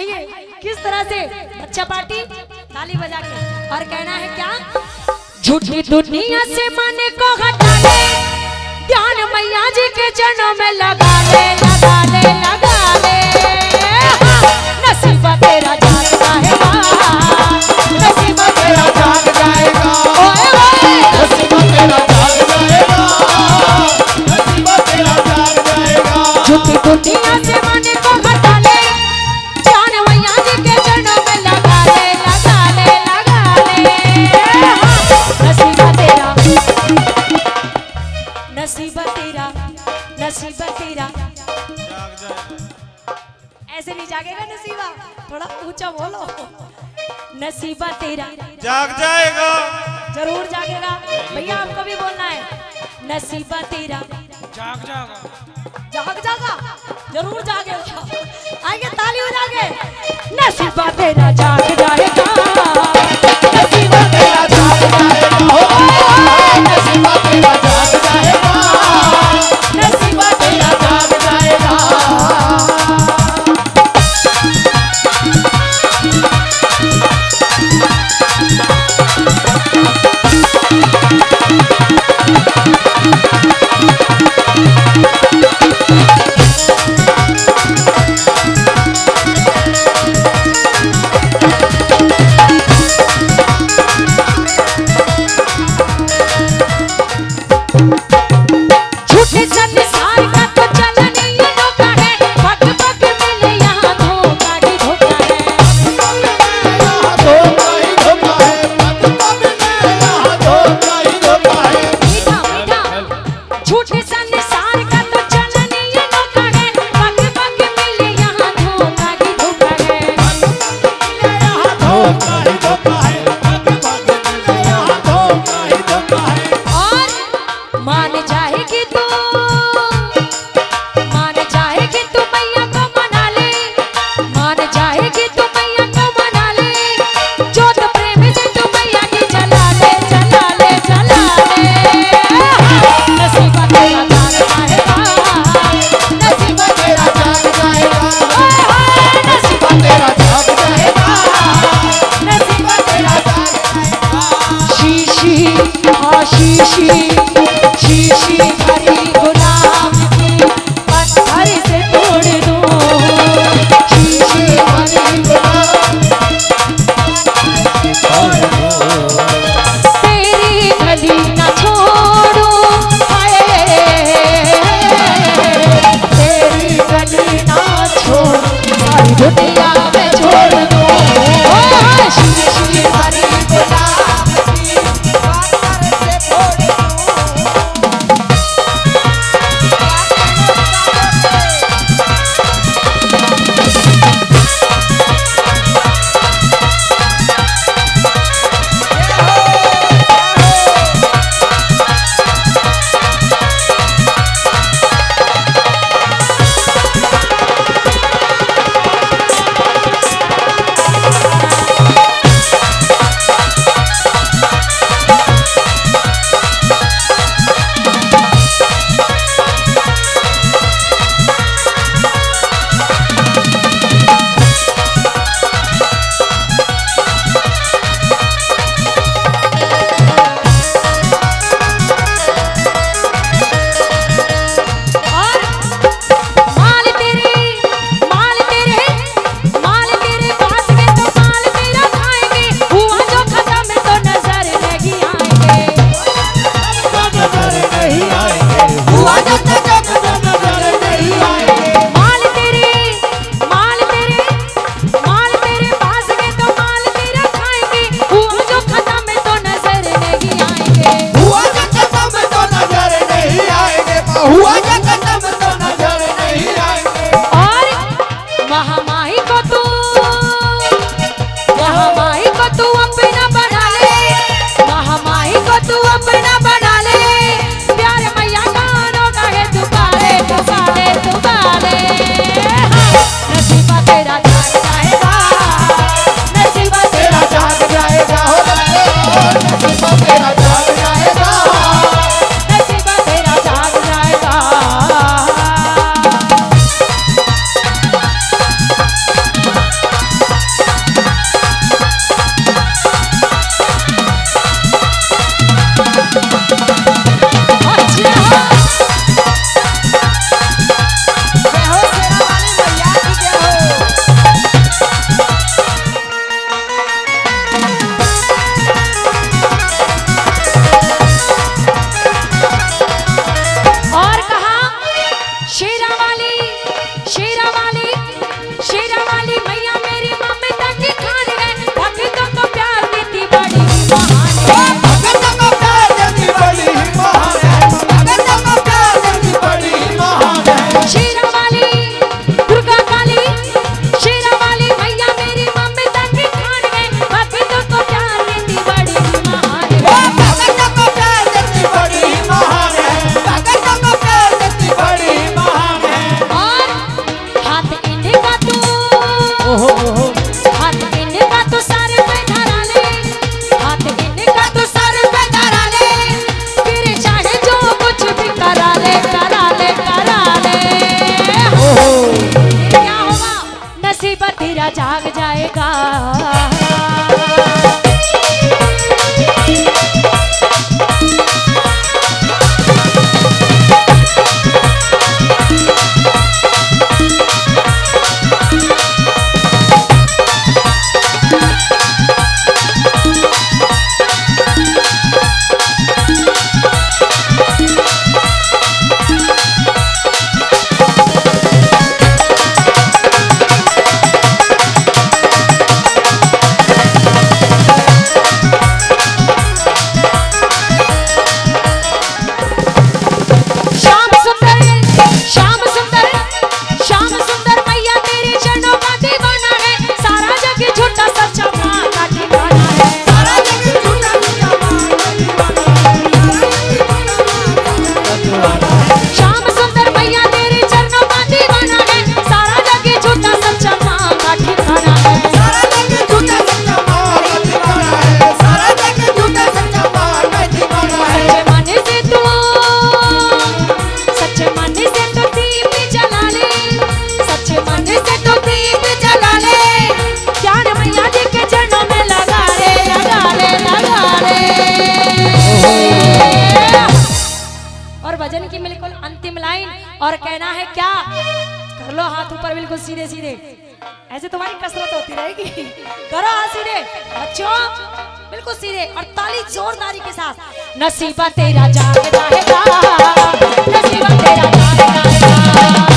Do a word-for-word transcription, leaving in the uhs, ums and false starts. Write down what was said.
आइए किस तरह से बच्चा पार्टी ताली बजा के और कहना है क्या, झूठी दुनिया से मन को हटा ले, ध्यान मैया जी के चरणों में लगा ले लगा ले लगा ले, नसीब तेरा जाग जाएगा, नसीब तेरा जाग जाएगा, ओए ओए नसीब तेरा जाग जाएगा, नसीब तेरा जाग जाएगा। झूठी दुनिया से मन को हटा ले, ध्यान मैया जी के चरणों में लगा ले लगा ले लगा ले, नसीब तेरा नसीब तेरा नसीब तेरा जाग जाएगा। ऐसे नहीं जागेगा नसीबा, थोड़ा ऊंचा बोलो, नसीबा तेरा जाग जाएगा, जरूर जागेगा भैया, आपको भी बोलना है, नसीबा तेरा जाग जाएगा, जाग जागा जरूर जागेगा, आइए ताली बजा के, नसीबा तेरा जाग जाएगा, नसीबा तेरा जाग जाएगा, नसीब तेरा जाग जाएगा, नसीबा तेरा जाग जाएगा। नसीब तेरा जाग जाएगा। भजन की बिल्कुल अंतिम लाइन और कहना है क्या, कर लो हाथ ऊपर बिल्कुल सीधे सीधे, ऐसे तुम्हारी कसरत होती रहेगी। करो हाथ सीधे बच्चों, बिल्कुल सीधे और ताली जोरदारी के साथ। नसीबा तेरा जाग जाएगा, नसीबा तेरा जाग जाएगा।